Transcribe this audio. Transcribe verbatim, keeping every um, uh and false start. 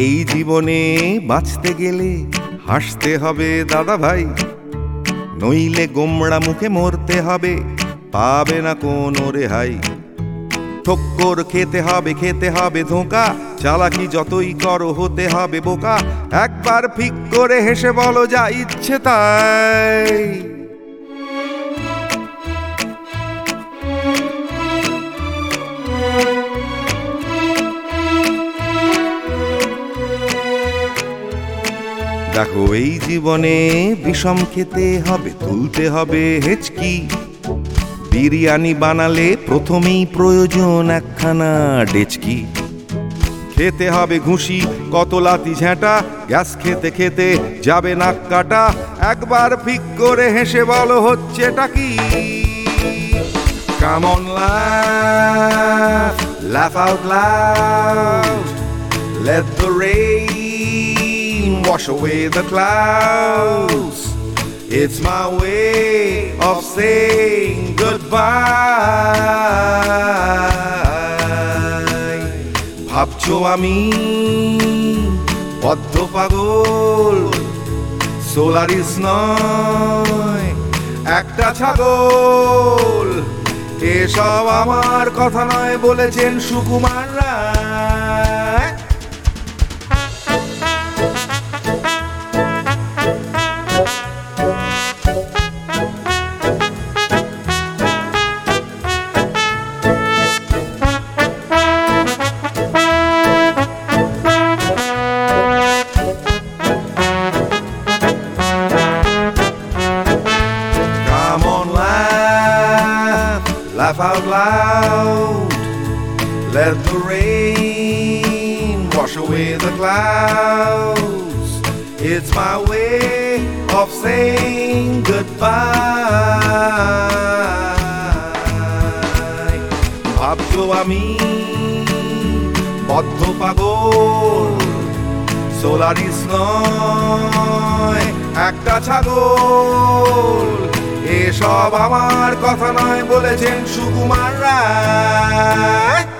এই জীবনে বাঁচতে গেলে হাসতে হবে দাদা ভাই, নইলে গোমড়া মুখে মরতে হবে, পাবে না কোনো রেহাই। ঠক্কর খেতে হবে, খেতে হবে ধোঁকা, চালাকি যতই করো হতে হবে বোকা। একবার ফিক করে হেসে বলো যা ইচ্ছে তাই। দেখো এই জীবনে বিষম খেতে হবে, তুলতে হবে হেঁচকি। বিরিয়ানি বানালে প্রথমেই প্রয়োজন একখানা ডেচকি। খেতে হবে ঘুষি কত লাতি ঝ্যাঁটা, গ্যাস খেতে খেতে যাবে নাক কাটা। একবার ফিক করে হেসে বলো হচ্ছেটা কি। Come on laugh, laugh out loud, let the rain wash away the clouds. It's my way of saying goodbye. ভাবছো আমি বদ্ধ পাগল, সোলারিস নয় একটা ছাগল। এসব আমার কথা নয় বলেছেন Sukumar Ray. Laugh out loud, let the rain wash away the clouds. It's my way of saying goodbye. ভাবছো আমি বদ্ধ পাগল, সোলারিস নয় একটা ছাগল। এসব আমার কথা নয় বলেছেন সুকুমার রায়।